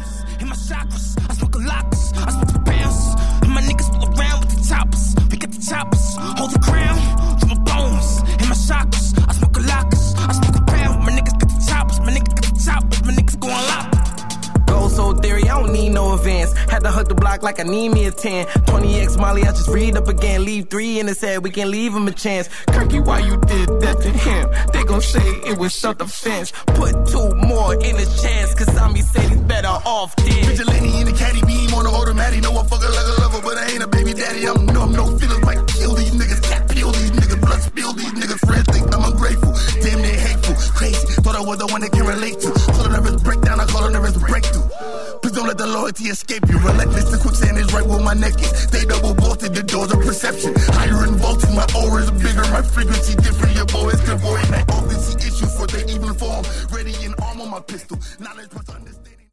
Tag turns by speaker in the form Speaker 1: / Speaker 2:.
Speaker 1: bones in my chakras. I smoke a lockers, I smoke the pounds. And my niggas roll around with the choppers. We got the choppers, hold the crown to my bones in my chakras. I smoke a lockers, I smoke a pound. My niggas got the choppers, my niggas got the choppers, my niggas going lock. Gold soul theory, I don't need no advance. Had to hug the block like I need me a 10. 20x Molly, I just read up again. Leave 3 in his head, we can leave him a chance. Kirky, why you did that to him? They gon' say it was self-defense. Put 2 more in his chance, cause I'm say he's better off dead.
Speaker 2: Vigilante in the caddy beam on the automatic. Know I fuck her like a lover, but I ain't a baby daddy. I'm no feelings, might kill these niggas. Cat peel these niggas, blood spill these niggas. Friends think I'm ungrateful, damn near hateful. Crazy, thought I was the one they can relate to. Call it nervous breakdown, I call it nervous breakthrough. Please don't let the loyalty escape you. Relentless, the quicksand is right where my neck is. Stay double bolted, the doors of perception. Higher in voltage, my aura is bigger. My frequency different, your boy is clairvoyant. I often see issues for the even form. Ready in arm on my pistol. Knowledge plus understanding.